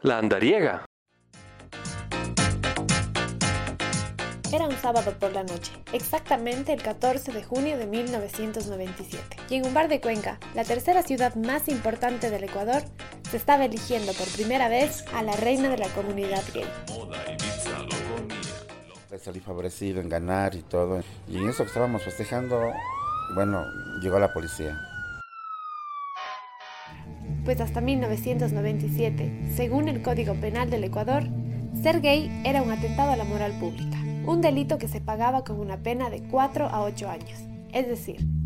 La andariega. Era un sábado por la noche, exactamente el 14 de junio de 1997, y en un bar de Cuenca, la tercera ciudad más importante del Ecuador, se estaba eligiendo por primera vez a la reina de la comunidad gay. Salí favorecido en ganar y todo, y en eso que estábamos festejando, bueno, llegó la policía. Pues hasta 1997, según el Código Penal del Ecuador, ser gay era un atentado a la moral pública, un delito que se pagaba con una pena de 4 a 8 años. Es decir,